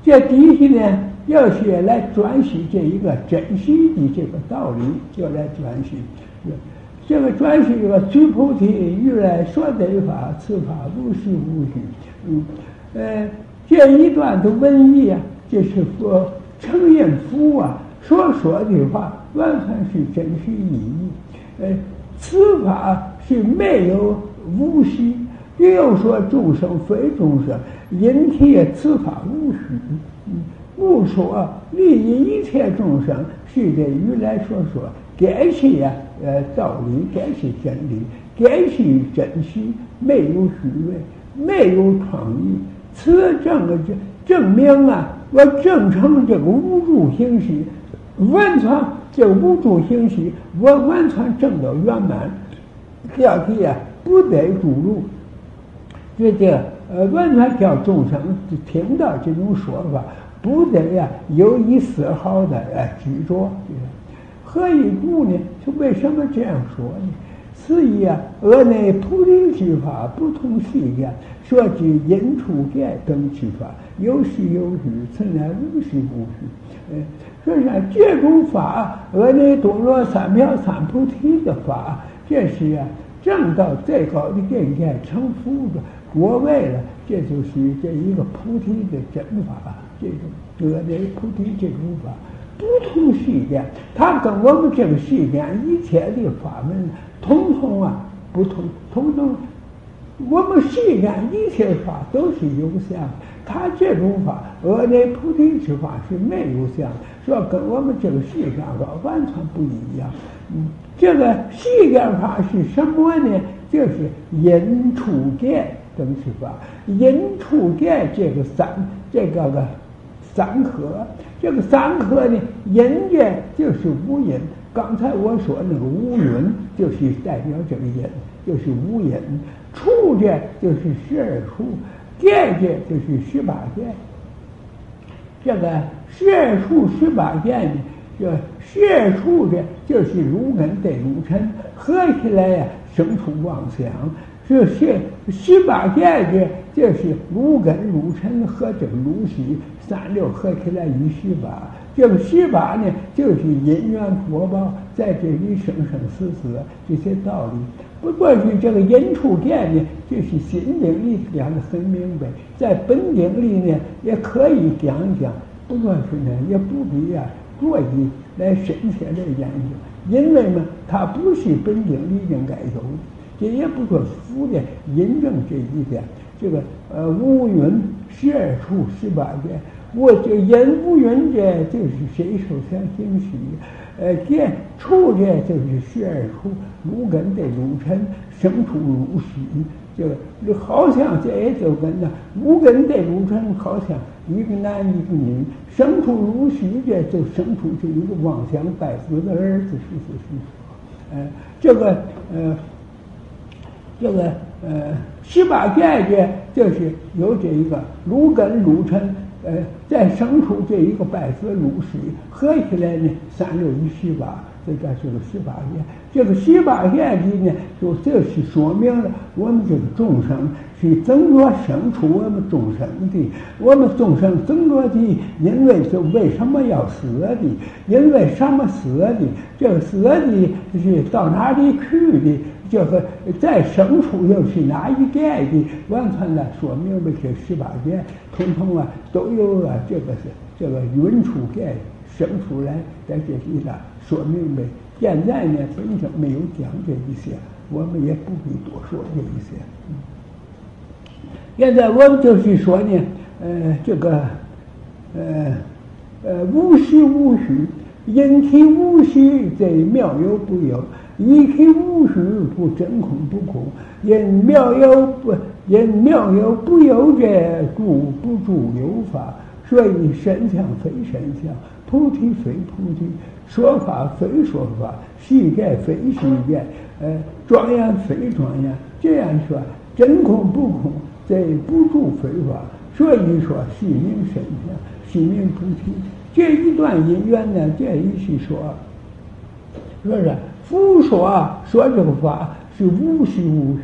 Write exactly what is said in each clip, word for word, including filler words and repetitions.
这底下呢，要是来转析这一个真实的这个道理，就来转析。这个转析这个最菩提如来说得法，此法无实无虚。嗯，呃，这一段的文意啊，就是说承认佛啊所说的话完全是真实意义。呃，此法是没有无虚，又说众生非众生，因其此法无虚。嗯，无说利益一切众生，是这如来所说。该是呀，呃，道理，该是真理，该是真实，没有虚伪，没有创意。此证个证证明啊，我证成这个无住行识，完全这无住行识，我完全证到圆满。要题啊，不得诸入，这这呃，完全叫众生听到这种说法，不得呀有一丝毫的呃执着。何以故呢？是为什么这样说呢？此以啊，俄内菩提之法不同细见，说之因处见等之法，有实有虚，此乃无实无虚。呃，说是这种法，俄内多罗三藐三菩提的法，这是啊，证到最高的境界，成佛的果位了。这就是这一个菩提的真法，这种俄内菩提这种法。不同世间，它跟我们这个世间一切的法门，统统啊不同，统统我们世间一切法都是有相，它这种法，阿内菩提之法是没有相，说跟我们这个世间法完全不一样。嗯，这个世间法是什么呢？就是因处见等之法，因处见这个三这个个。三科，这个三科呢，因见就是无因。刚才我说那个无云，就是代表这个因，就是无因。处见就是十二处，见见就是十八见。这个十二处十八见呢，这十二处的就是如根对如尘，合起来呀、啊，生出妄想。这是十八见的，就是如根如尘和这个如虚三六合起来一十八。这个十八呢，就是因缘果报在这里生生死死这些道理。不过是这个因处见呢，就是心经里讲的很明白，在本经里呢也可以讲一讲。不过是呢，也不必呀、啊、过于来深切的研究，因为呢，它不是本经里应该有的。这也不说佛的印证这一点，这个呃无云十二处十八见，我这因无云这就是谁首先行识，呃见处这就是十二处，如根对如尘，生出如虚，这个好像这也就跟那如根对如尘，好像一个男一个女，生出如虚这就生出这一个妄想拜子的儿子，是是是，呃这个呃。这个呃十八见觉就是有这一个如根如尘，呃再生出这一个百子如虚，合起来呢三六一十八，这叫这个十八见。这个十八见里呢，就这是说明了我们这个众生是怎么生出我们众生的，我们众生怎么的，因为就为什么要死的，因为什么死的，这个死的是到哪里去的，这个再生出又是哪一界的，完全的说明白这十八界，统统啊都有啊这个是这个云出界生出来，在这里呢说明白。现在呢，真正没有讲这一些，我们也不必多说这一些。嗯，现在我们就是说呢，呃，这个，呃，呃，无实无虚，因其无虚，则妙有不有；以其无虚，不真空不空。因妙有不，因妙有不有者，故不住有法。所以身相非身相，菩提非菩提。说法非说法，细见非细见，呃，庄严非庄严。这样说，真空不空，这不住非法。所以说，细明身相，细明菩提。这一段因缘呢，这一是说，说是佛说说这个法是无虚无虚，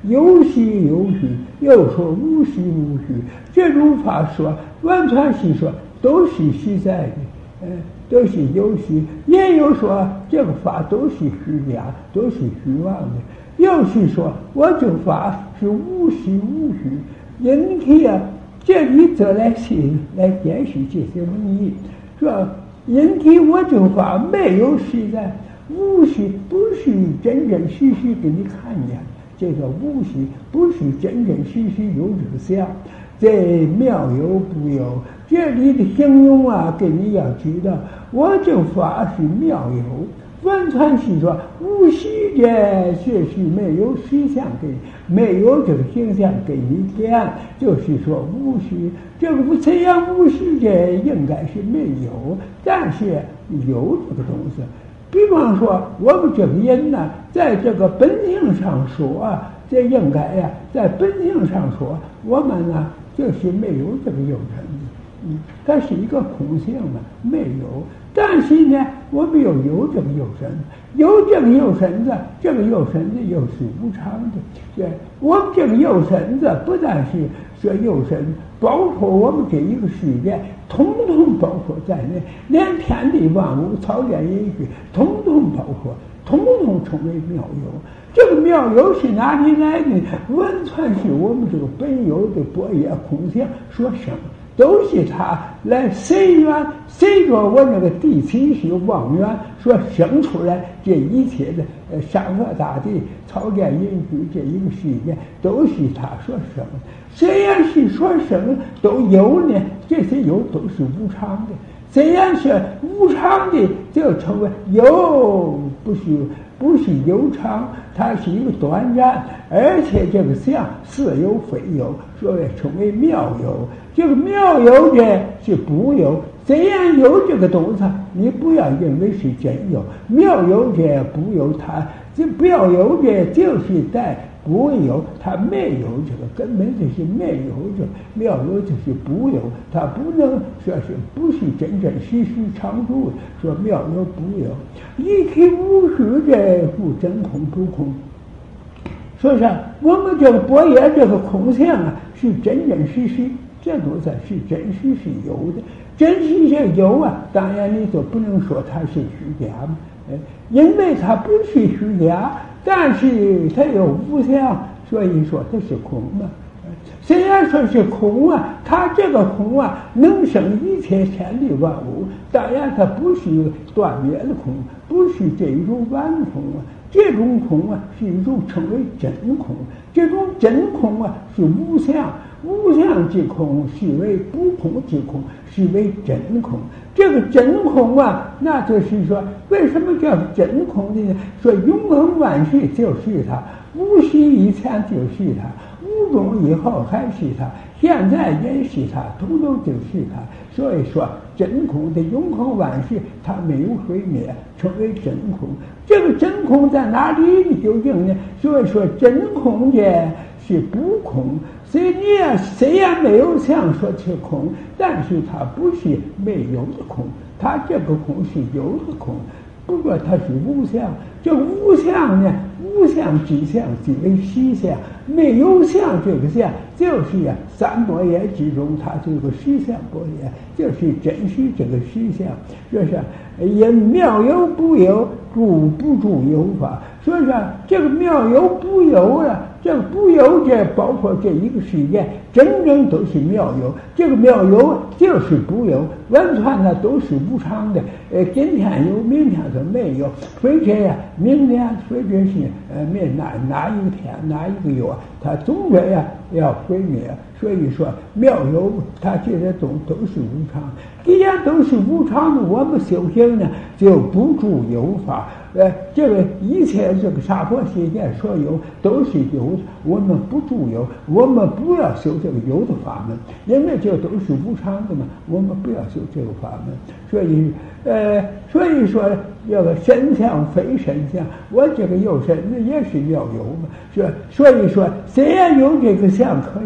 有虚有虚，又说无虚无虚。这种法说完全是说都是实在的，呃，都是有虚，也有说这个法都是虚假，都是虚妄的。又是说我这法是无虚无虚，因此啊，这里则来是来解释这些问题，说因此我这法没有实在，无虚不是真真实实给你看见，这个无虚不是真真实实有这个相，这妙有不有。这里的形容啊，给你要知道，我这法是妙有，完全是说无虚的，确实没有实相给，没有这个形象给你看，就是说无虚。这个怎样无虚的，应该是没有，但是有这个东西。比方说，我们这个人呢，在这个本性上说啊，这应该呀、啊，在本性上说，我们呢就是没有这个有身子，嗯，它是一个空性嘛，没有。但是呢，我们又有这个有身子，有这个有身子，这个有身子又是无常的。对，我们这个有身子不但是说有身子，包括我们这一个世界，统统包括在内，连天地万物、草原野趣，统统包括，统统成为妙有。这个妙有是哪里来的？完全是我们这个本有的般若空性所生。都是他来随缘随着我那个第七识妄缘所生出来，这一切的呃山河大地、草原野趣这一个世界，都是他所生。虽然是所生都有呢，这些有都是无常的。虽然是无常的，就成为有，不是不是有常，它是一个短暂，而且这个相似有非有，所以称为妙有。这个妙有的是不有，虽然有这个东西，你不要认为是真有，妙有的不有，它这不要有的就是在不有，它没有这个根本就是没有这妙有就是不有，它不能说是不是真真实实常住的，说妙有不有，一体无虚的不真空不空。所以说我们这个般若这个空相啊，是真真实实。这东西是真实是有的，真实是有啊，当然你就不能说它是虚假嘛，因为它不是虚假，但是它有无相，所以说它是空嘛。虽然说是空啊，它这个空啊能生一切天地万物，当然它不是断灭的空，不是这种完空啊，这种空啊是一种称为真空，这种真空啊是无相。无相之空是为不空之空，是为真空。这个真空啊，那就是说，为什么叫真空的呢？说永恒万事就是它，无始以前就是它，无中以后还是它，现在也是它，统统就是它。所以说，真空的永恒万事，它没有毁灭，成为真空。这个真空在哪里究竟呢？所以说，真空的是不空。虽然虽然没有相说是空，但是它不是没有的空，它这个空是有的空，不过它是无相。这无相呢，无相之相即为实相，没有相这个相就是啊三般若之中，它这个实相般若，就是真实这个实相。这是因妙有不有，住不住有法。所以说这个妙有不有啊，这个不有这包括这一个世界，真正都是妙有。这个妙有就是不有，完全呢都是无常的。呃，今天有，明天就没有，非这样。明天非这是呃灭哪哪一个天哪一个月，它总归呀要毁灭。所以说妙有它这些东都是无常。既然都是无常的，我们修行呢就不住有法。呃，这个一切这个娑婆世界所有都是有的，我们不住有，我们不要修这个有的法门，因为这都是无常的嘛，我们不要修这个法门。所以，呃，所以说这个身相非身相，我这个有身子也是要有嘛，是。所以说，虽然有这个相可见，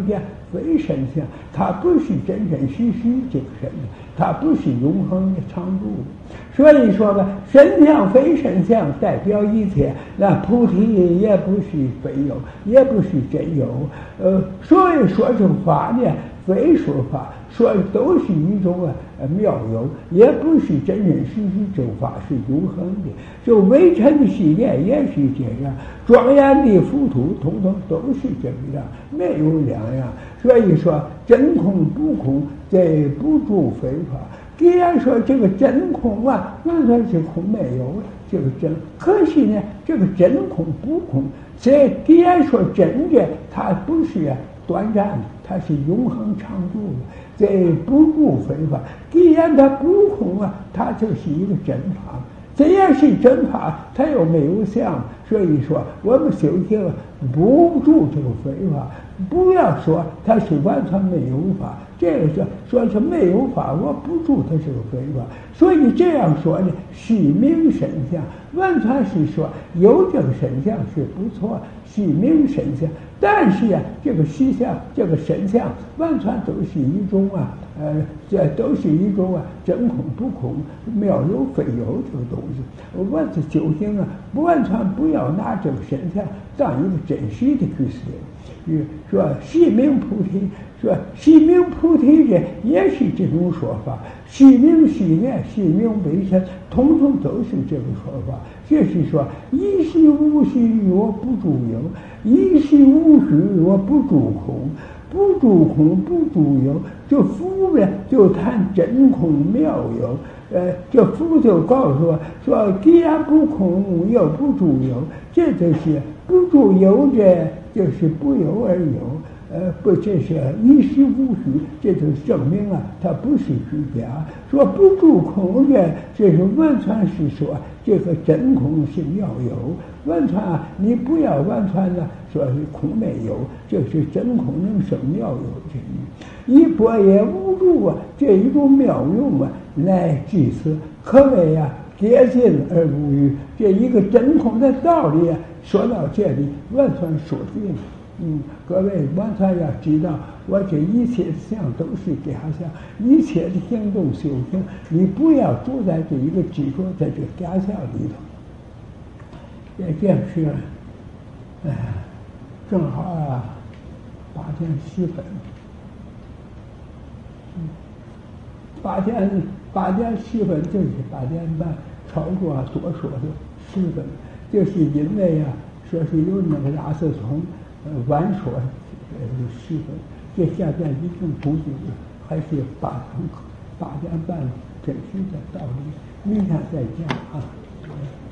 非神像，它不是真真实实这个神，它不是永恒的常住的。所以说吧，神像非神像代表一切，那菩提也不是非有，也不是真有。呃，所以说这法呢，非说法，说都是一种啊妙有，也不是真真实实正法是永恒的。就微尘的系列也是这样，庄严的浮屠统统都是这样，没有两样。所以说真空不空，这不住非法。既然说这个真空啊，完全是空没有这个真，可惜呢，这个真空不空，这既然说真的，它不是短暂的，它是永恒常住的，这不住非法。既然它不空啊，它就是一个真法。这也是真法，它又没有相，所以说我们修行不住这个非法，不要说它是完全没有法，这个是说是没有法，我不住它是个非法。所以这样说呢，是名神像，完全是说有这个神像是不错，是名神像。但是呀、啊，这个实相，这个神像，完全都是一种啊，呃，这都是一种啊，真空不空，妙有非有这个东西。我这修行啊，完全不要拿这个神像当一个真实的去学。说悉名菩提，说悉名菩提这也是这种说法，悉名悉念，悉名为神，统统都是这个说法。就是说一虚无虚，我不住有；一虚无虚，我不住空。不住空，不住有，这佛呢就谈真空妙有。呃，这佛就告诉我说，既然不空，又不住有，这就是不住有者，就是不有而有。呃，不，这是一虚无虚，这就证明啊，它不是虚假。说不住空的，这是完全是说这个真空是妙有，完全啊，你不要完全的说是空没有，这是真空能生妙有之意。以般若无住啊，这一种妙用啊，来至此，可谓啊接近而无余。这一个真空的道理啊，说到这里完全说尽了。嗯，各位完全要知道，我这一切相都是假象，一切的行动修行，你不要住在这一个执着在这个假象里头。也正是，哎，正好啊，八点十分，嗯，八点八点十分就是八点半，超过多说的十分，就是因为啊，说是有那个拉色虫。晚说呃十分，这现在已经估计还是八八点半真实的道理，明天再讲啊。